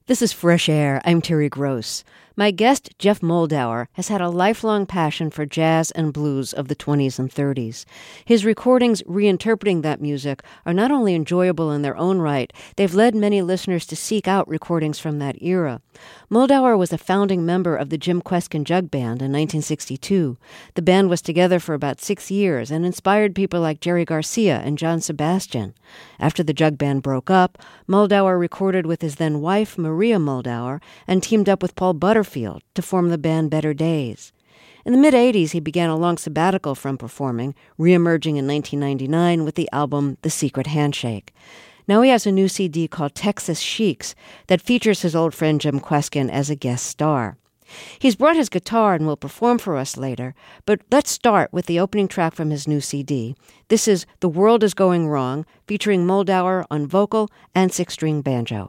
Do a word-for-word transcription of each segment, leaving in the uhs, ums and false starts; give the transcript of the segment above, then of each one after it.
This is Fresh Air. I'm Terry Gross. My guest, Jeff Moldauer, has had a lifelong passion for jazz and blues of the twenties and thirties. His recordings reinterpreting that music are not only enjoyable in their own right, they've led many listeners to seek out recordings from that era. Moldauer was a founding member of the Jim Kweskin Jug Band in nineteen sixty-two. The band was together for about six years and inspired people like Jerry Garcia and John Sebastian. After the Jug Band broke up, Moldauer recorded with his then wife, Maria Moldauer, and teamed up with Paul Butterfield to form the band Better Days. In the mid-eighties, he began a long sabbatical from performing, re-emerging in nineteen ninety-nine with the album The Secret Handshake. Now he has a new C D called Texas Sheiks that features his old friend Jim Kweskin as a guest star. He's brought his guitar and will perform for us later, but let's start with the opening track from his new C D. This is The World Is Going Wrong, featuring Moldauer on vocal and six-string banjo.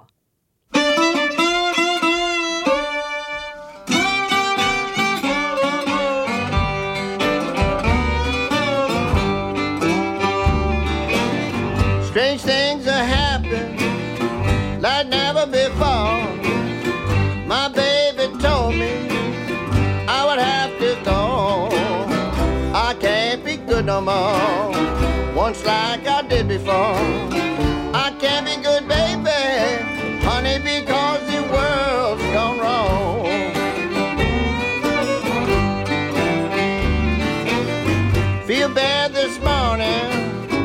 Strange things are happening like never before. My baby told me I would have to go. I can't be good no more, once like I did before. I can't be good, baby, honey, because the world's gone wrong. Feel bad this morning,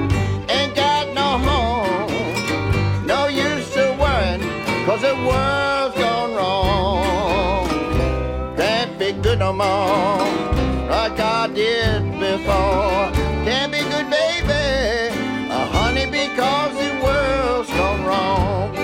cause the world's gone wrong. Can't be good no more, like I did before. Can't be good, baby, uh, honey, because the world's gone wrong.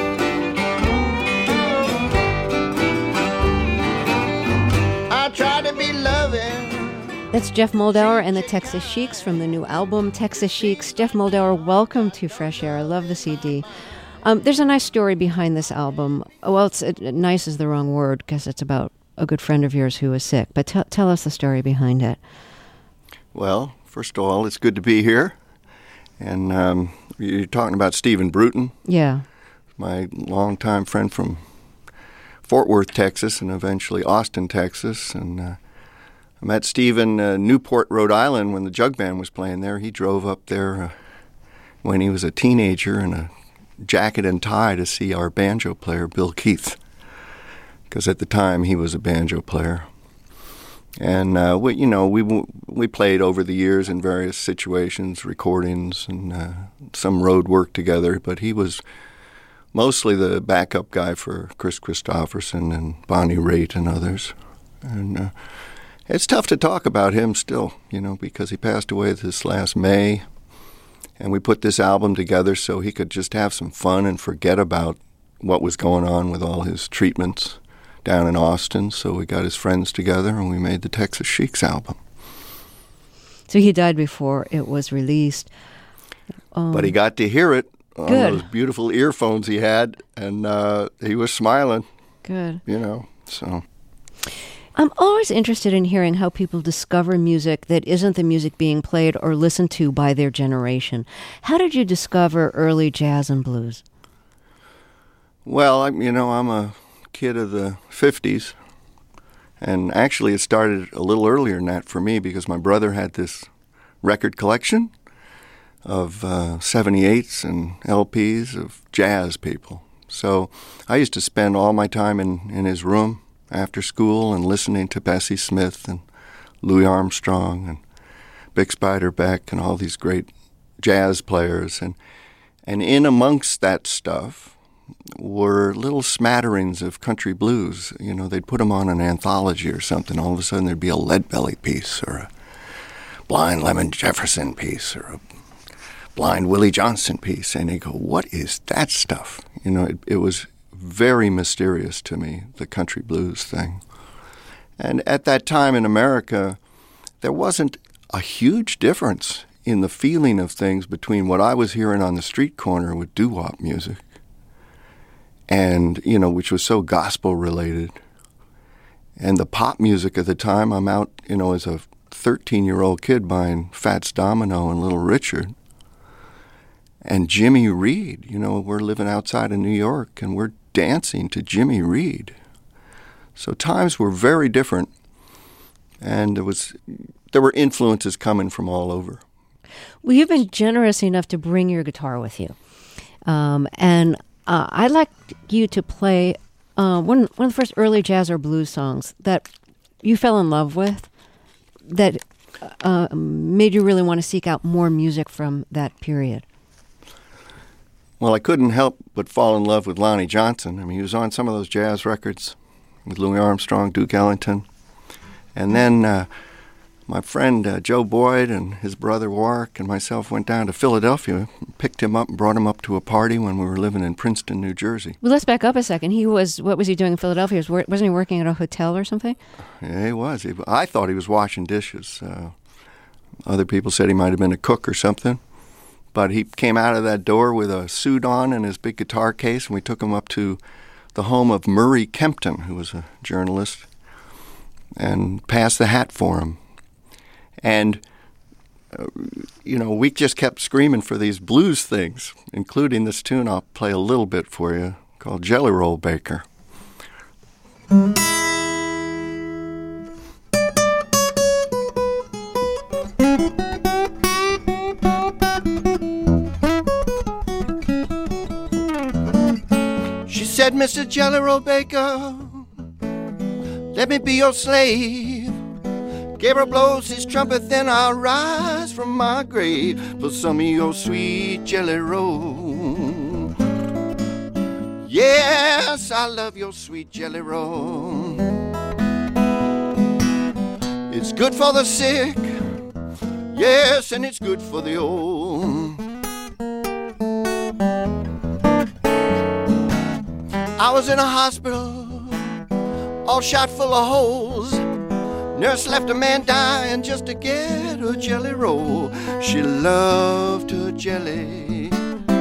I try to be loving. That's Jeff Moldauer and the Texas Sheiks from the new album, Texas Sheiks. Jeff Moldauer, welcome to Fresh Air. I love the C D. Um, there's a nice story behind this album. Well, it's it, nice is the wrong word because it's about a good friend of yours who was sick. But t- tell us the story behind it. Well, first of all, it's good to be here. And um, you're talking about Stephen Bruton. Yeah. My longtime friend from Fort Worth, Texas, and eventually Austin, Texas. And uh, I met Stephen in uh, Newport, Rhode Island when the Jug Band was playing there. He drove up there uh, when he was a teenager and a jacket and tie to see our banjo player, Bill Keith, because at the time he was a banjo player. And, uh, we, you know, we we played over the years in various situations, recordings, and uh, some road work together, but he was mostly the backup guy for Chris Christopherson and Bonnie Raitt and others. And uh, it's tough to talk about him still, you know, because he passed away this last May. And we put this album together so he could just have some fun and forget about what was going on with all his treatments down in Austin. So we got his friends together and we made the Texas Sheiks album. So he died before it was released. Um, but he got to hear it on good. those beautiful earphones he had, and uh, he was smiling. Good. You know, so... I'm always interested in hearing how people discover music that isn't the music being played or listened to by their generation. How did you discover early jazz and blues? Well, I, you know, I'm a kid of the fifties, and actually it started a little earlier than that for me because my brother had this record collection of uh, seventy-eights and L Ps of jazz people. So I used to spend all my time in, in his room after school and listening to Bessie Smith and Louis Armstrong and Bixby Beck and all these great jazz players. And and in amongst that stuff were little smatterings of country blues. You know, they'd put them on an anthology or something. All of a sudden there'd be a Leadbelly piece or a Blind Lemon Jefferson piece or a Blind Willie Johnson piece. And they go, what is that stuff? You know, it, it was very mysterious to me, the country blues thing. And at that time in America, there wasn't a huge difference in the feeling of things between what I was hearing on the street corner with doo-wop music and, you know, which was so gospel-related, and the pop music at the time. I'm out, you know, as a thirteen-year-old kid buying Fats Domino and Little Richard. And Jimmy Reed, you know, we're living outside of New York, and we're dancing to Jimmy Reed. So times were very different, and there was there were influences coming from all over. Well, you've been generous enough to bring your guitar with you, um, and uh, I'd like you to play uh, one one of the first early jazz or blues songs that you fell in love with, that uh, made you really want to seek out more music from that period. Well, I couldn't help but fall in love with Lonnie Johnson. I mean, he was on some of those jazz records with Louis Armstrong, Duke Ellington. And then uh, my friend uh, Joe Boyd and his brother Warwick and myself went down to Philadelphia, picked him up and brought him up to a party when we were living in Princeton, New Jersey. Well, let's back up a second. He was, what was he doing in Philadelphia? Was, wasn't he working at a hotel or something? Yeah, he was. He, I thought he was washing dishes. Uh, other people said he might have been a cook or something. But he came out of that door with a suit on and his big guitar case, and we took him up to the home of Murray Kempton, who was a journalist, and passed the hat for him. And, uh, you know, we just kept screaming for these blues things, including this tune I'll play a little bit for you, called Jelly Roll Baker. Said Mister Jelly Roll Baker, let me be your slave. Gabriel blows his trumpet, then I'll rise from my grave for some of your sweet jelly roll. Yes, I love your sweet jelly roll. It's good for the sick, yes, and it's good for the old. I was in a hospital, all shot full of holes. Nurse left a man dying just to get her jelly roll. She loved her jelly.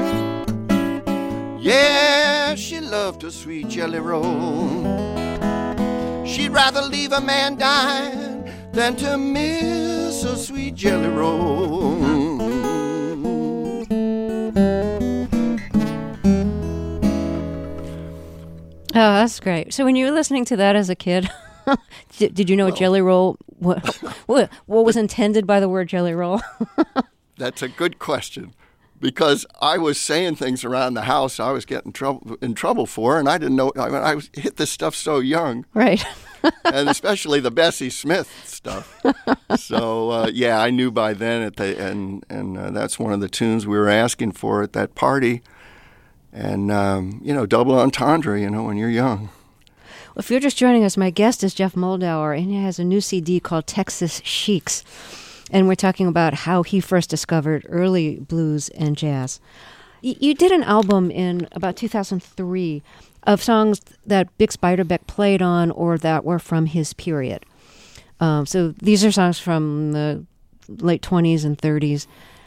Yeah, she loved her sweet jelly roll. She'd rather leave a man dying than to miss a sweet jelly roll. Oh, that's great. So when you were listening to that as a kid, did, did you know well, jelly roll, what, what, what was intended by the word jelly roll? That's a good question, because I was saying things around the house I was getting trouble, in trouble for, and I didn't know. I mean, I was, hit this stuff so young. Right. And especially the Bessie Smith stuff. So, uh, yeah, I knew by then, at the, and, and uh, that's one of the tunes we were asking for at that party. And, um, you know, double entendre, you know, when you're young. Well, if you're just joining us, my guest is Jeff Moldauer, and he has a new C D called Texas Sheiks. And we're talking about how he first discovered early blues and jazz. Y- you did an album in about two thousand three of songs that Bix Beiderbecke played on or that were from his period. Um, so these are songs from the late twenties and thirties.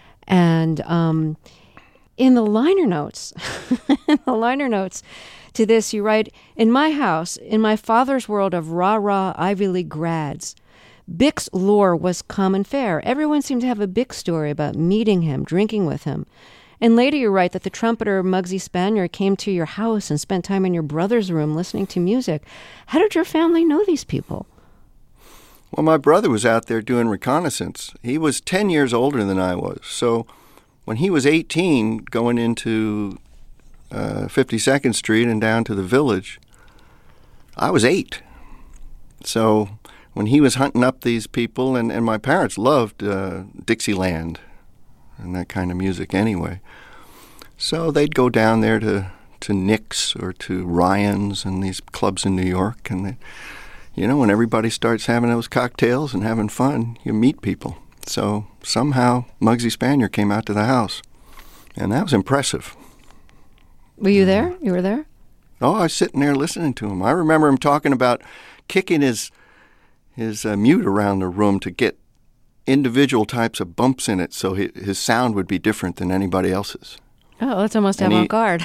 And um, in the liner notes, in the liner notes to this, you write, "In my house, in my father's world of rah-rah Ivy League grads, Bix lore was common fare. Everyone seemed to have a Bix story about meeting him, drinking with him. And later you write that the trumpeter Muggsy Spanier came to your house and spent time in your brother's room listening to music. How did your family know these people?" Well, my brother was out there doing reconnaissance. He was ten years older than I was. So when he was eighteen, going into uh, fifty-second Street and down to the Village, I was eight. So when he was hunting up these people, and, and my parents loved uh, Dixieland and that kind of music anyway. So they'd go down there to, to Nick's or to Ryan's and these clubs in New York. And, they, you know, when everybody starts having those cocktails and having fun, you meet people. So somehow Muggsy Spanier came out to the house, and that was impressive. Were you there? You were there? Oh, I was sitting there listening to him. I remember him talking about kicking his his uh, mute around the room to get individual types of bumps in it so his, his sound would be different than anybody else's. Oh, that's almost And he- avant-garde.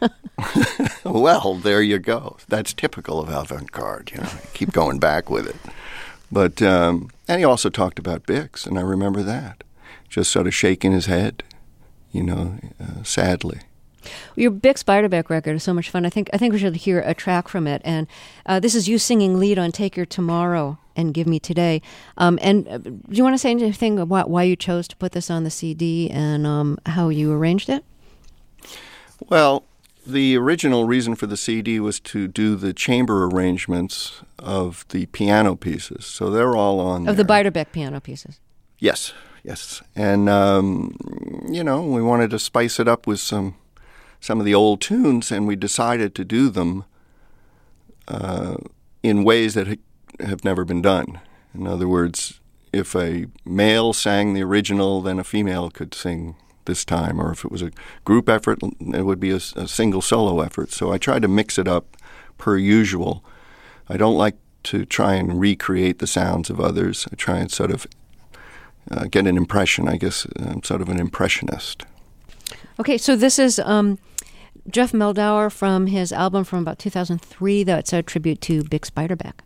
Well, there you go. That's typical of avant-garde. You know, keep going back with it. But um, and he also talked about Bix, and I remember that, just sort of shaking his head, you know, uh, sadly. Your Bix Beiderbecke record is so much fun. I think I think we should hear a track from it. And uh, this is you singing lead on Take Your Tomorrow and Give Me Today. Um, and uh, do you want to say anything about why you chose to put this on the C D and um, how you arranged it? Well, the original reason for the C D was to do the chamber arrangements of the piano pieces. So they're all on Of there. the Beiderbecke piano pieces. Yes, yes. And, um, you know, we wanted to spice it up with some some of the old tunes, and we decided to do them uh, in ways that ha- have never been done. In other words, if a male sang the original, then a female could sing this time, or if it was a group effort, it would be a, a single solo effort. So I tried to mix it up per usual. I don't like to try and recreate the sounds of others. I try and sort of uh, get an impression. I guess I'm sort of an impressionist. Okay, so this is um, Jeff Meldauer from his album from about two thousand three that's a tribute to Bix Beiderbecke.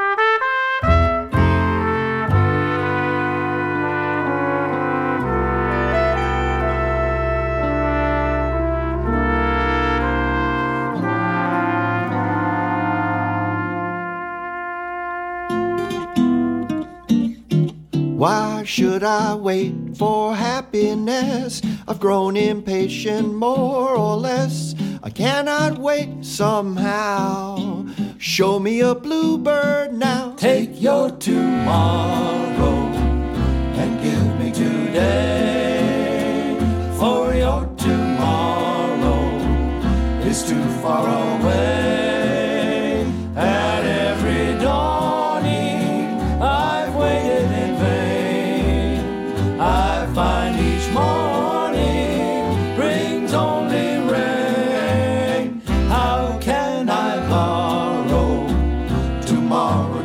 Why should I wait for happiness? I've grown impatient more or less. I cannot wait somehow. Show me a bluebird now. Take your tomorrow and give me today. For your tomorrow is too far away. At every dawning I've waited in vain. I find each morning brings only rain. How can I borrow tomorrow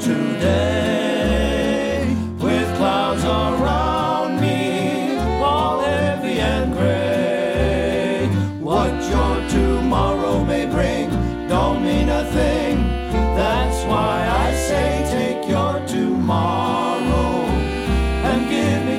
today? With clouds around me, all heavy and gray. What your tomorrow may bring don't mean a thing. That's why I say take your tomorrow and give me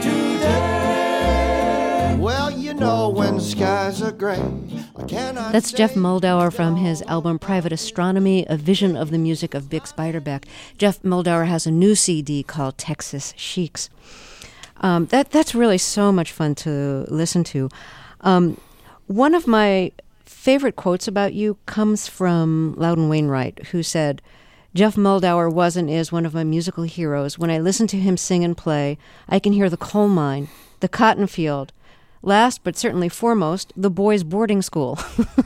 today. Well, you know when skies are gray, I cannot. That's say Jeff Meldauer from his album Private Astronomy, a vision of the music of Bix Beiderbecke. Jeff Meldauer has a new C D called Texas Chics. Um, that that's really so much fun to listen to. Um, one of my favorite quotes about you comes from Loudon Wainwright, who said, Jeff Meldauer was and is one of my musical heroes. When I listen to him sing and play, I can hear the coal mine, the cotton field, last but certainly foremost, the boys' boarding school.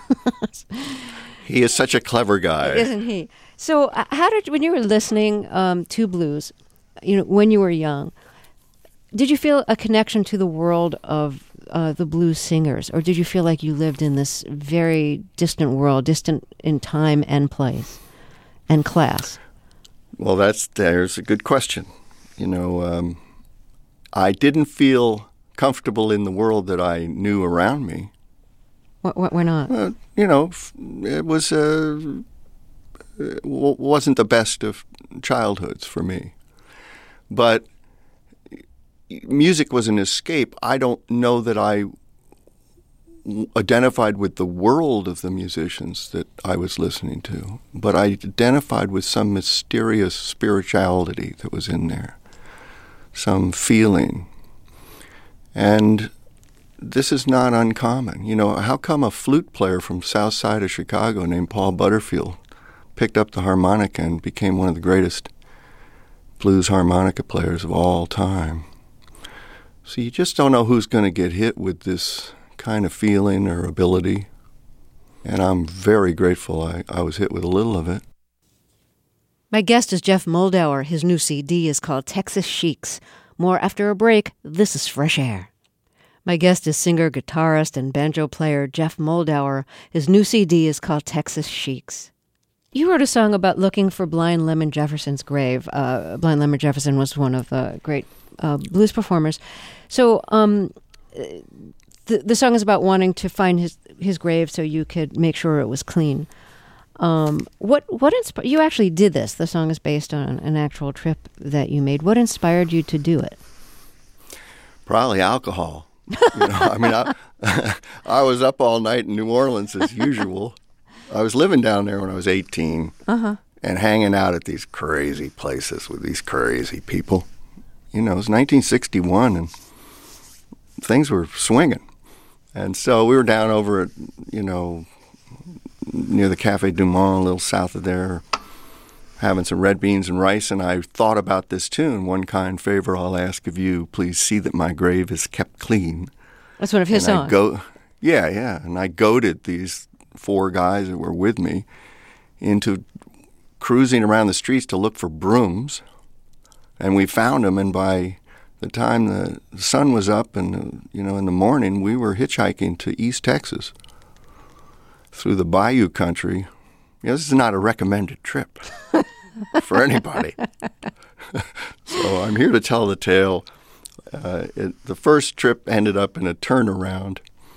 He is such a clever guy. Isn't he? So uh, how did, when you were listening um, to blues, you know, when you were young, did you feel a connection to the world of uh, the blues singers, or did you feel like you lived in this very distant world, distant in time and place and class? Well, that's there's a good question. You know, um, I didn't feel comfortable in the world that I knew around me. What, what, why not? Uh, you know, f- it was uh, it w- wasn't the best of childhoods for me. But music was an escape. I don't know that I w- identified with the world of the musicians that I was listening to, but I identified with some mysterious spirituality that was in there, some feeling. And this is not uncommon. You know, how come a flute player from south side of Chicago named Paul Butterfield picked up the harmonica and became one of the greatest blues harmonica players of all time? So you just don't know who's going to get hit with this kind of feeling or ability. And I'm very grateful I, I was hit with a little of it. My guest is Jeff Meldauer. His new C D is called Texas Chics. More after a break. This is Fresh Air. My guest is singer, guitarist, and banjo player Jeff Meldauer. His new C D is called Texas Chics. You wrote a song about looking for Blind Lemon Jefferson's grave. Uh, Blind Lemon Jefferson was one of the great uh, blues performers. So um, the, the song is about wanting to find his, his grave so you could make sure it was clean. Um, what what insp- you actually did this? The song is based on an actual trip that you made. What inspired you to do it? Probably alcohol. You know, I mean, I, I was up all night in New Orleans as usual. I was living down there when I was eighteen uh-huh. and hanging out at these crazy places with these crazy people. You know, it was nineteen sixty-one and things were swinging. And so we were down over at, you know, near the Café Du Monde, a little south of there, having some red beans and rice, and I thought about this tune, One Kind Favor I'll Ask of You, please see that my grave is kept clean. That's one of his and songs. I go, yeah, yeah, and I goaded these four guys that were with me into cruising around the streets to look for brooms, and we found them, and by the time the sun was up and, you know, in the morning, we were hitchhiking to East Texas through the bayou country. You know, this is not a recommended trip for anybody. So I'm here to tell the tale. Uh, it, the first trip ended up in a turnaround,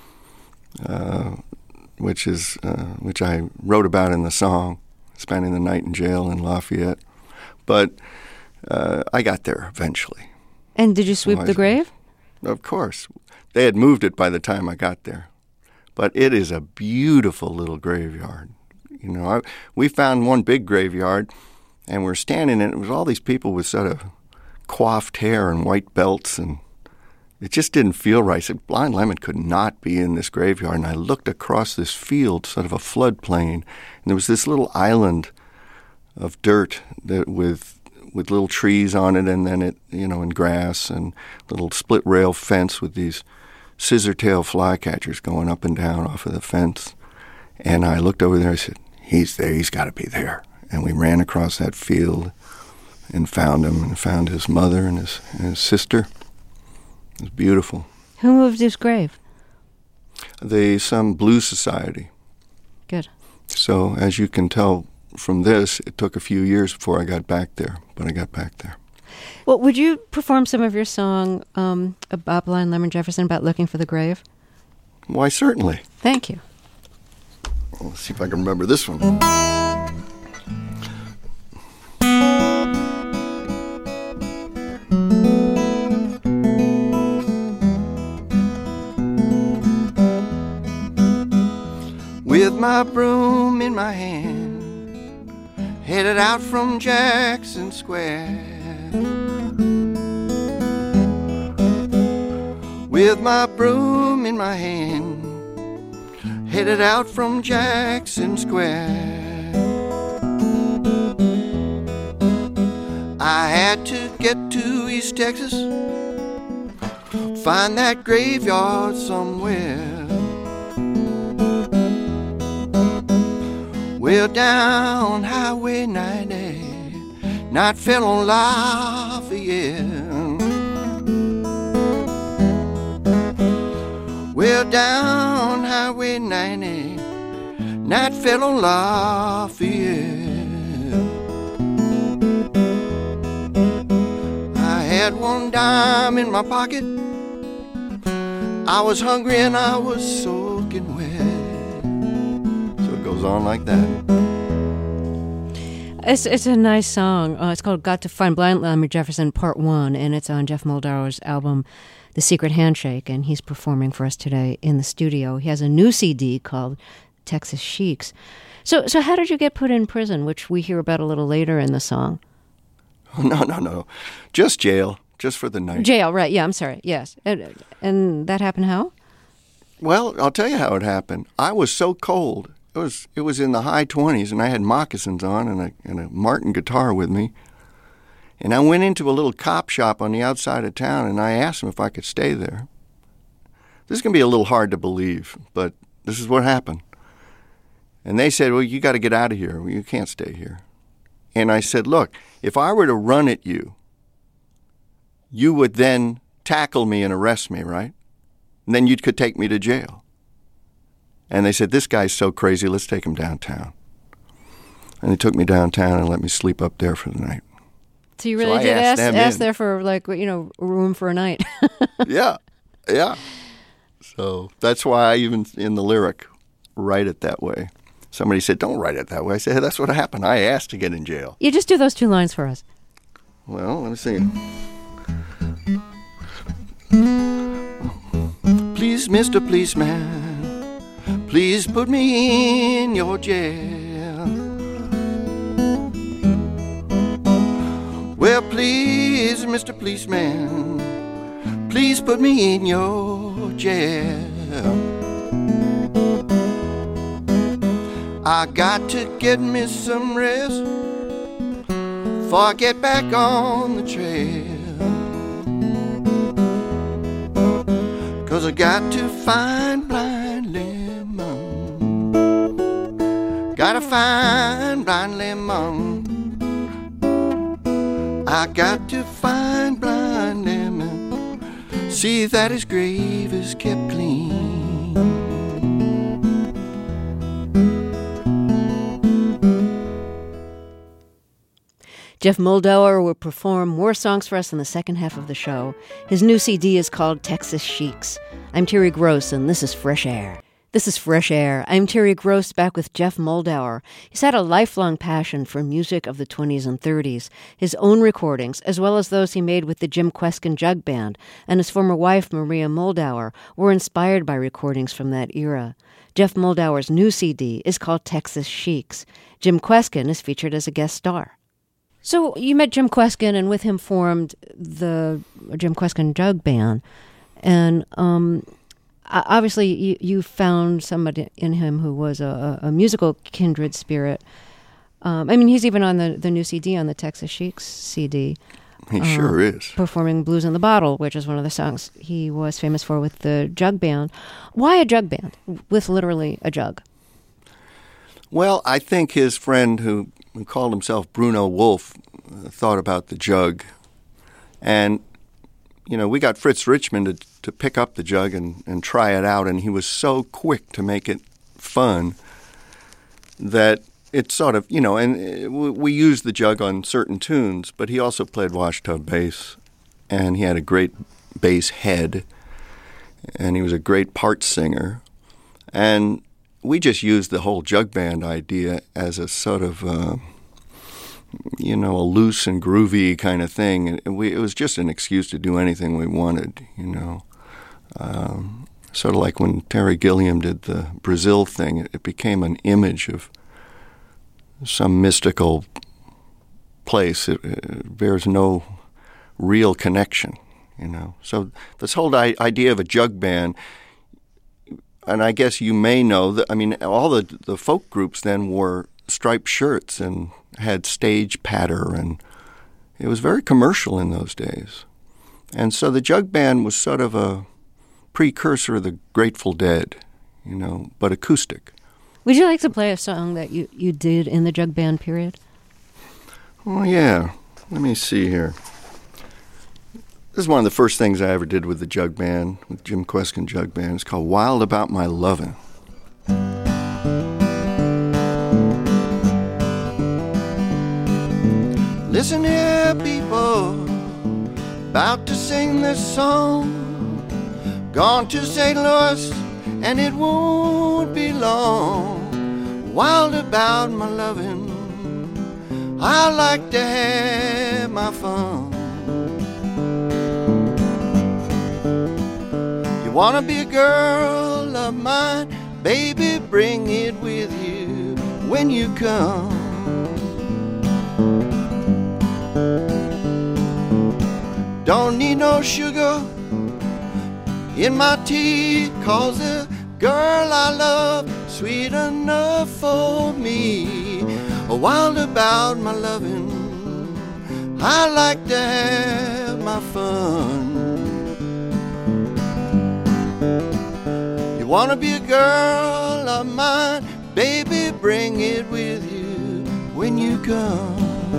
uh, which is uh, which I wrote about in the song, spending the night in jail in Lafayette. But uh, I got there eventually. And did you sweep So I- the grave? Of course. They had moved it by the time I got there. But it is a beautiful little graveyard. You know, I, we found one big graveyard, and we're standing in it. It was all these people with sort of coiffed hair and white belts, and it just didn't feel right. I said, Blind Lemon could not be in this graveyard. And I looked across this field, sort of a floodplain, and there was this little island of dirt that with with little trees on it, and then it, you know, and grass, and little split rail fence with these scissor tail flycatchers going up and down off of the fence. And I looked over there, I said, he's there, he's got to be there. And we ran across that field and found him, and found his mother and his, and his sister. It was beautiful. Who moved his grave? They, some blues society. Good. So as you can tell from this, it took a few years before I got back there, but I got back there. Well, would you perform some of your song um, about Blind Lemon Jefferson, about looking for the grave? Why, certainly. Thank you. Well, let's see if I can remember this one. With my broom in my hand, headed out from Jackson Square. With my broom in my hand, headed out from Jackson Square. I had to get to East Texas, find that graveyard somewhere. Well, down Highway ninety, not fell on Lafayette. Well, down Highway ninety, night fell on Lafayette. I had one dime in my pocket, I was hungry and I was soaking wet. So it goes on like that. It's it's a nice song. Uh, it's called Got to Find Blind Lemon Jefferson Part one, and it's on Jeff Moldauer's album The Secret Handshake, and he's performing for us today in the studio. He has a new C D called Texas Sheiks. So so how did you get put in prison, which we hear about a little later in the song? No, no, no. Just jail, just for the night. Jail, right. Yeah, I'm sorry. Yes. And, and that happened how? Well, I'll tell you how it happened. I was so cold. It was it was in the high twenties, and I had moccasins on and a, and a Martin guitar with me. And I went into a little cop shop on the outside of town, and I asked them if I could stay there. This is going to be a little hard to believe, but this is what happened. And they said, well, you got to get out of here. Well, you can't stay here. And I said, look, if I were to run at you, you would then tackle me and arrest me, right? And then you could take me to jail. And they said, this guy's so crazy, let's take him downtown. And they took me downtown and let me sleep up there for the night. So you So really I did asked ask, them ask in. there for, like, you know, room for a night. Yeah, yeah. So that's why I even, in the lyric, write it that way. Somebody said, don't write it that way. I said, hey, that's what happened. I asked to get in jail. You just do those two lines for us. Well, let me see. please, Mister Policeman, please put me in your jail. Well, please, Mister Policeman, please put me in your jail. I got to get me some rest before I get back on the trail. 'Cause I got to find Blind Lemon. Gotta find Blind Lemon. I got to find Blind Lemon. See that his grave is kept clean. Jeff Moldawer will perform more songs for us in the second half of the show. His new C D is called Texas Sheiks. I'm Terry Gross, and this is Fresh Air. This is Fresh Air. I'm Terry Gross, back with Jeff Moldawer. He's had a lifelong passion for music of the twenties and thirties, his own recordings, as well as those he made with the Jim Kweskin Jug Band, and his former wife, Maria Moldawer, were inspired by recordings from that era. Jeff Moldawer's new C D is called Texas Sheiks. Jim Kweskin is featured as a guest star. So you met Jim Kweskin, and with him formed the Jim Kweskin Jug Band. And um, obviously you, you found somebody in him who was a, a musical kindred spirit. Um, I mean, he's even on the, the new C D, on the Texas Sheiks C D. He uh, sure is. Performing Blues in the Bottle, which is one of the songs he was famous for with the Jug Band. Why a jug band with literally a jug? Well, I think his friend who, who called himself Bruno Wolf uh, thought about the jug. And, you know, we got Fritz Richmond to, to pick up the jug and, and try it out, and he was so quick to make it fun that it sort of, you know, and it, we used the jug on certain tunes, but he also played washtub bass, and he had a great bass head, and he was a great part singer. And we just used the whole jug band idea as a sort of, uh, you know, a loose and groovy kind of thing. And we, it was just an excuse to do anything we wanted, you know. Um, sort of like when Terry Gilliam did the Brazil thing, it, it became an image of some mystical place. It, it bears no real connection, you know. So this whole I- idea of a jug band, and I guess you may know that, I mean, all the the folk groups then wore striped shirts and had stage patter, and it was very commercial in those days. And so the jug band was sort of a precursor of the Grateful Dead, you know, but acoustic. Would you like to play a song that you, you did in the jug band period? Oh, yeah. Let me see here. This is one of the first things I ever did with the jug band, with Jim Kweskin Jug Band. It's called Wild About My Lovin'. Listen here, people, about to sing this song. Gone to Saint Louis, and it won't be long. Wild about my lovin', I like to have my fun. Wanna be a girl of mine, baby, bring it with you when you come. Don't need no sugar in my tea, 'cause the girl I love sweet enough for me. Wild about my lovin', I like to have my fun. You wanna be a girl of mine, baby, bring it with you when you come.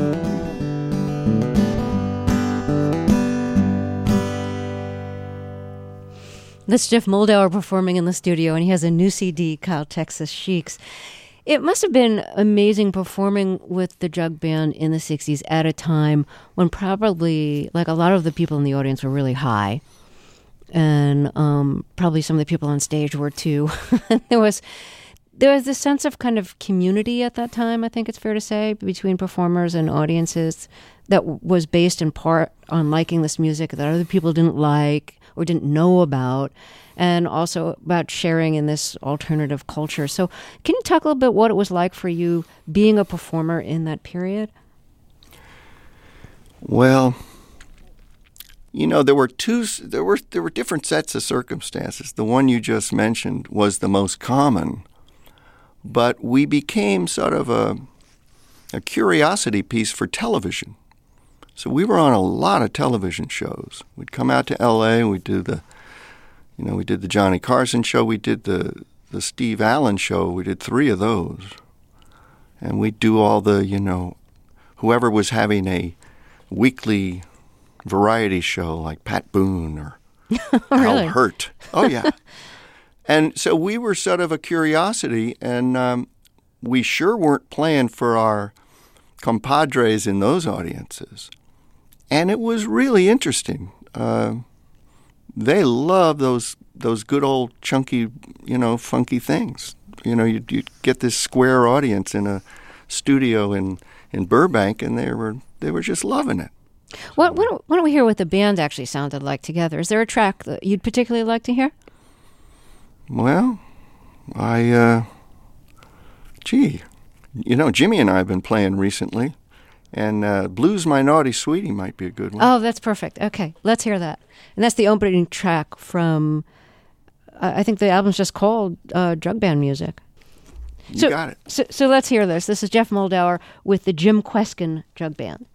That's Jeff Moldawer performing in the studio, and he has a new C D called Texas Sheiks. It must have been amazing performing with the jug band in the sixties at a time when probably, like, a lot of the people in the audience were really high. And um, probably some of the people on stage were too. There was there was this sense of kind of community at that time, I think it's fair to say, between performers and audiences that w- was based in part on liking this music that other people didn't like or didn't know about, and also about sharing in this alternative culture. So can you talk a little bit what it was like for you being a performer in that period? Well, you know, there were two, there were there were different sets of circumstances. The one you just mentioned was the most common, but we became sort of a a curiosity piece for television. So we were on a lot of television shows. We'd come out to L A, we'd do the, you know, we did the Johnny Carson show, we did the, the Steve Allen show, we did three of those. And we'd do all the, you know, whoever was having a weekly variety show like Pat Boone or Really? Al Hurt. Oh, yeah. And so we were sort of a curiosity, and um, we sure weren't playing for our compadres in those audiences. And it was really interesting. Uh, they love those those good old chunky, you know, funky things. You know, you'd, you'd get this square audience in a studio in, in Burbank, and they were they were just loving it. What, why, don't, why don't we hear what the band actually sounded like together? Is there a track that you'd particularly like to hear? Well, I, uh, gee, you know, Jimmy and I have been playing recently, and uh, Blues My Naughty Sweetie might be a good one. Oh, that's perfect. Okay, let's hear that. And that's the opening track from, uh, I think the album's just called uh, Drug Band Music. You so, got it. So, so let's hear this. This is Jeff Moldauer with the Jim Kweskin Drug Band.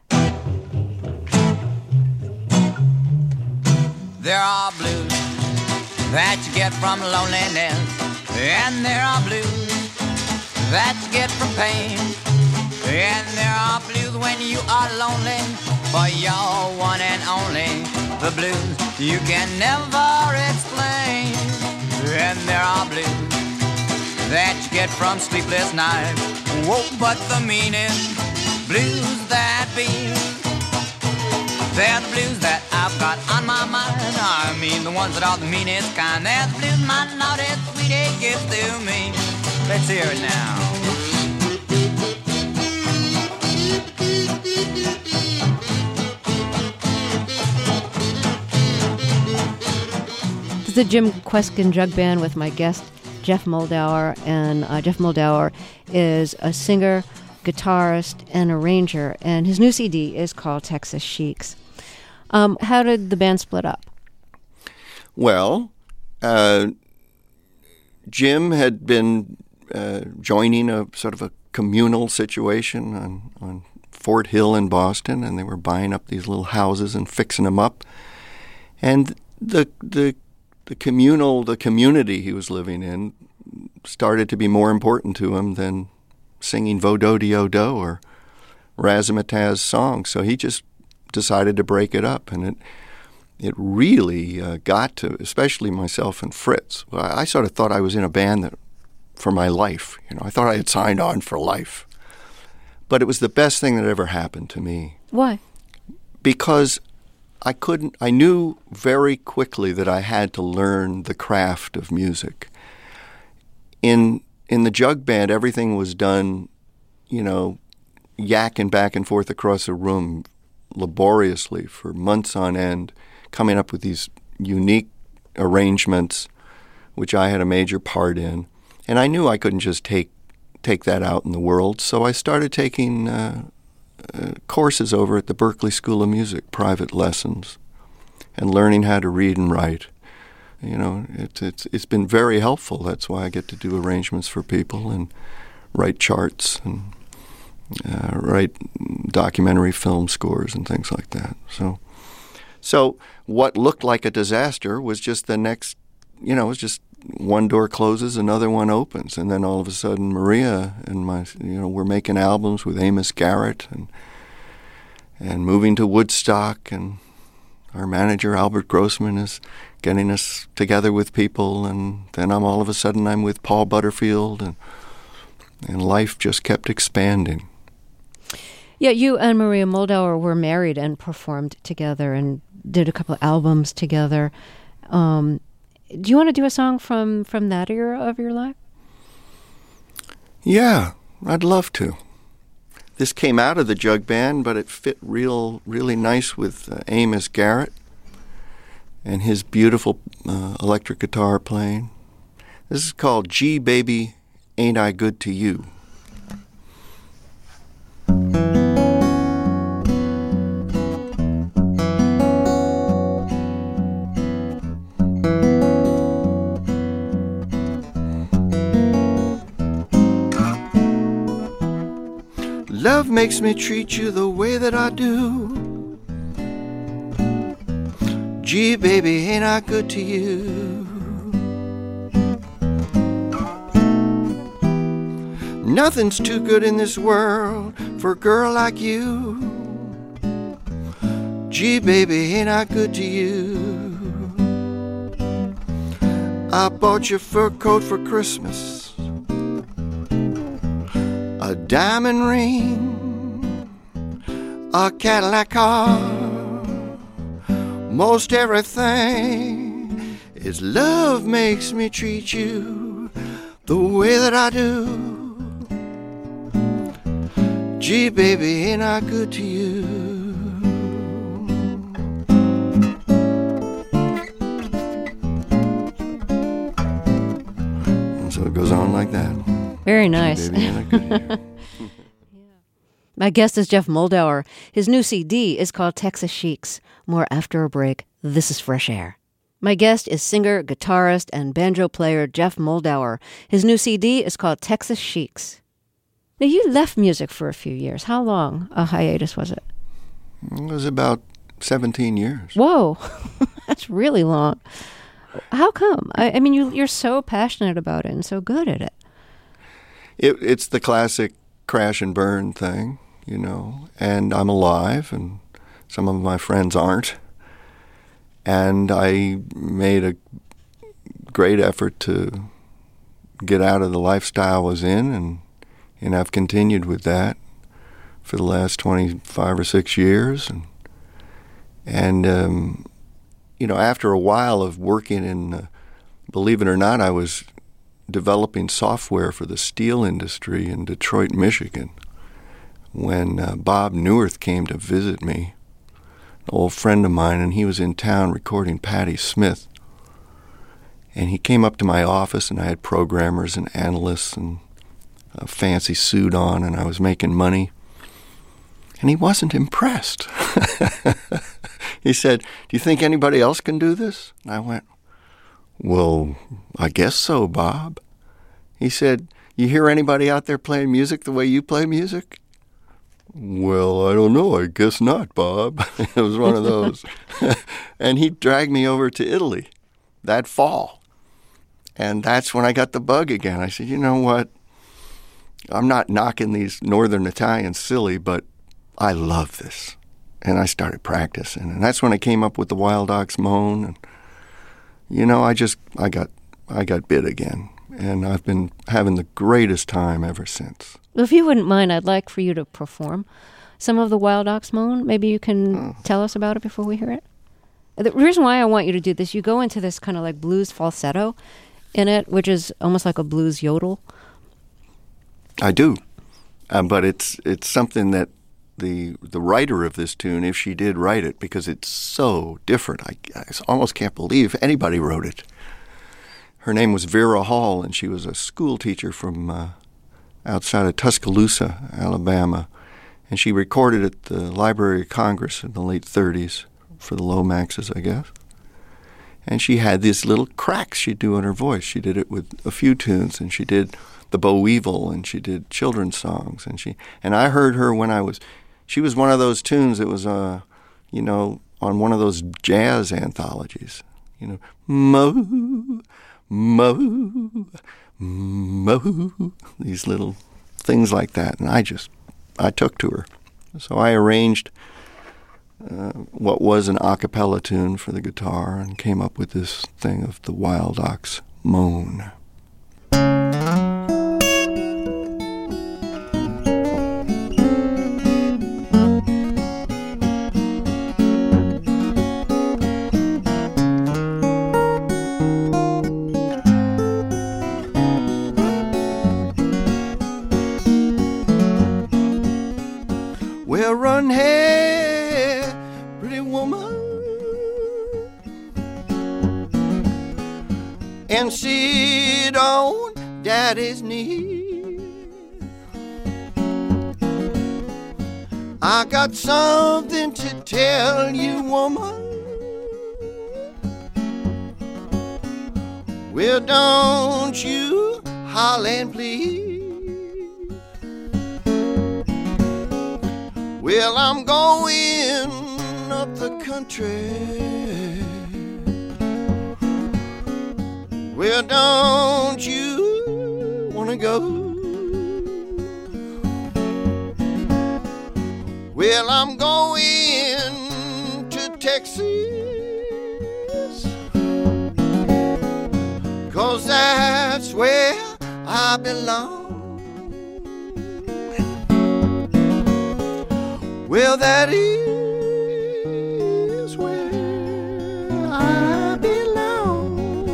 There are blues that you get from loneliness, and there are blues that you get from pain, and there are blues when you are lonely, but you're one and only, the blues you can never explain. And there are blues that you get from sleepless nights, whoa, but the meaning blues that be, they're the blues that I've got on my mind. I mean the ones that are the meanest kind. They're the blues my naughty sweetie gives to me. Let's hear it now. This is the Jim Kweskin Drug Band with my guest, Jeff Moldauer. And uh, Jeff Moldauer is a singer, guitarist, and arranger. And his new C D is called Texas Sheiks. Um, how did the band split up? Well, uh, Jim had been uh, joining a sort of a communal situation on, on Fort Hill in Boston, and they were buying up these little houses and fixing them up. And the the the communal, the community he was living in started to be more important to him than singing Vo-Do-De-O-Do or Razzmatazz songs. So he just decided to break it up, and it it really uh, got to, especially myself and Fritz. Well, I, I sort of thought I was in a band that for my life. You know, I thought I had signed on for life. But it was the best thing that ever happened to me. Why? Because I couldn't, I knew very quickly that I had to learn the craft of music. In in the Jug Band, everything was done, you know, yakking back and forth across a room laboriously for months on end, coming up with these unique arrangements, which I had a major part in. And I knew I couldn't just take take that out in the world, so I started taking uh, uh, courses over at the Berklee School of Music, private lessons, and learning how to read and write. You know, it's it's it's been very helpful. That's why I get to do arrangements for people and write charts and uh, write documentary film scores and things like that. So, so what looked like a disaster was just the next. You know, it was just one door closes, another one opens, and then all of a sudden, Maria and my, you know, we're making albums with Amos Garrett and and moving to Woodstock, and our manager Albert Grossman is getting us together with people, and then I'm all of a sudden I'm with Paul Butterfield, and and life just kept expanding. Yeah, you and Maria Moldauer were married and performed together and did a couple of albums together. Um, do you want to do a song from, from that era of your life? Yeah, I'd love to. This came out of the jug band, but it fit real, really nice with uh, Amos Garrett and his beautiful uh, electric guitar playing. This is called Gee Baby, Ain't I Good to You? Love makes me treat you the way that I do. Gee, baby, ain't I good to you? Nothing's too good in this world for a girl like you. Gee, baby, ain't I good to you? I bought you a fur coat for Christmas, a diamond ring, a Cadillac car. Most everything is love makes me treat you the way that I do. Gee, baby, ain't I good to you? And so it goes on like that. Very nice. Gee, baby, ain't I good to you? My guest is Jeff Moldower. His new C D is called Texas Sheiks. More after a break. This is Fresh Air. My guest is singer, guitarist, and banjo player Jeff Moldower. His new C D is called Texas Sheiks. Now, you left music for a few years. How long a hiatus was it? It was about seventeen years. Whoa, that's really long. How come? I, I mean, you, you're so passionate about it and so good at it. it. It's the classic crash and burn thing, you know, and I'm alive, and some of my friends aren't. And I made a great effort to get out of the lifestyle I was in, and and I've continued with that for the last twenty-five or six years. And, and um, you know, after a while of working in, uh, believe it or not, I was developing software for the steel industry in Detroit, Michigan, when uh, Bob Newirth came to visit me, an old friend of mine, and he was in town recording Patti Smith. And he came up to my office, and I had programmers and analysts and a fancy suit on, and I was making money. And he wasn't impressed. He said, "Do you think anybody else can do this?" And I went, "Well, I guess so, Bob." He said, "You hear anybody out there playing music the way you play music?" "Well, I don't know. I guess not, Bob." It was one of those. And he dragged me over to Italy that fall. And that's when I got the bug again. I said, you know what? I'm not knocking these Northern Italians silly, but I love this. And I started practicing. And that's when I came up with the Wild Ox Moan. And, you know, I just, I got, I got bit again. And I've been having the greatest time ever since. Well, if you wouldn't mind, I'd like for you to perform some of the Wild Ox Moan. Maybe you can oh. tell us about it before we hear it. The reason why I want you to do this, you go into this kind of like blues falsetto in it, which is almost like a blues yodel. I do. Um, but it's it's something that the the writer of this tune, if she did write it, because it's so different, I, I almost can't believe anybody wrote it. Her name was Vera Hall, and she was a school teacher from uh, outside of Tuscaloosa, Alabama. And she recorded at the Library of Congress in the late thirties for the Lomaxes, I guess. And she had these little cracks she'd do in her voice. She did it with a few tunes, and she did the Bo Weevil, and she did children's songs. And she and I heard her when I was, she was one of those tunes that was, uh, you know, on one of those jazz anthologies. You know, Mo, Mo, Mo, these little things like that. And I just, I took to her. So I arranged uh, what was an a cappella tune for the guitar and came up with this thing of the Wild Ox Moan. Well, run here, pretty woman, and sit on daddy's knee. I got something to tell you, woman. Well, don't you holler and please. Well, I'm going up the country. Well, don't you wanna go? Well, I'm going to Texas, 'cause that's where I belong. Well, that is where I belong.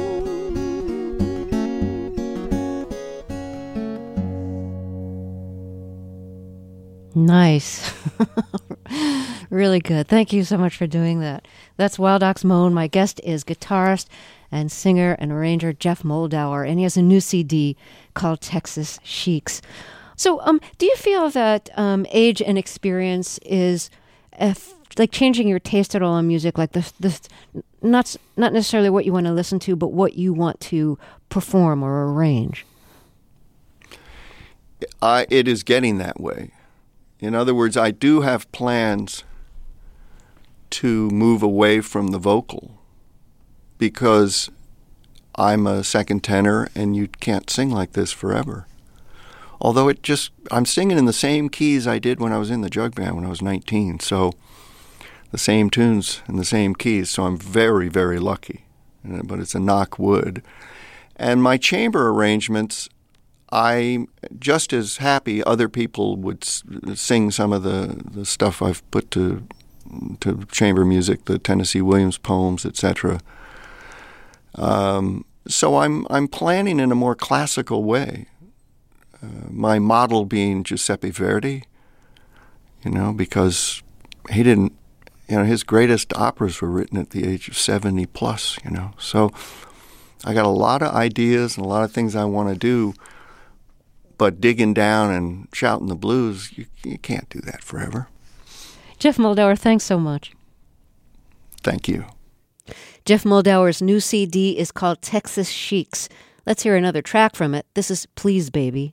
Nice. Really good. Thank you so much for doing that. That's Wild Ox Moan. My guest is guitarist and singer and arranger Jeff Moldower, and he has a new C D called Texas Sheiks. So, um, do you feel that um, age and experience is uh, like changing your taste at all in music? Like the the not not necessarily what you want to listen to, but what you want to perform or arrange. I, it is getting that way. In other words, I do have plans to move away from the vocal because I'm a second tenor, and you can't sing like this forever. Although it just, I'm singing in the same keys I did when I was in the jug band when I was nineteen. So the same tunes and the same keys. So I'm very, very lucky. But it's a knock wood. And my chamber arrangements, I'm just as happy other people would s- sing some of the, the stuff I've put to to chamber music, the Tennessee Williams poems, et cetera. Um, so I'm I'm planning in a more classical way. Uh, my model being Giuseppe Verdi, you know, because he didn't, you know, his greatest operas were written at the age of seventy plus, you know. So I got a lot of ideas and a lot of things I want to do, but digging down and shouting the blues, you, you can't do that forever. Jeff Moldower, thanks so much. Thank you. Jeff Moldower's new C D is called Texas Sheiks. Let's hear another track from it. This is Please Baby.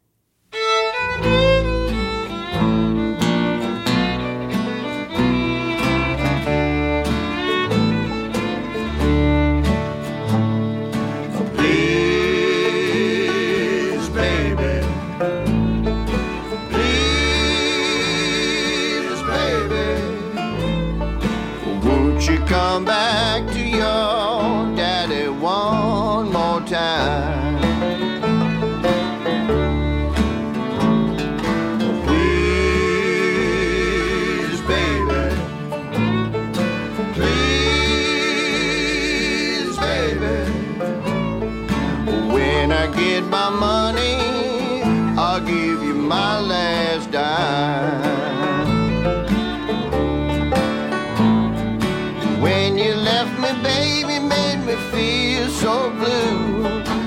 Please, baby. Please, baby. Won't you come back to your daddy one more time? Please, baby. Please, baby. When I get my money, I'll give you my last dime. When you left me, baby, made me feel so blue.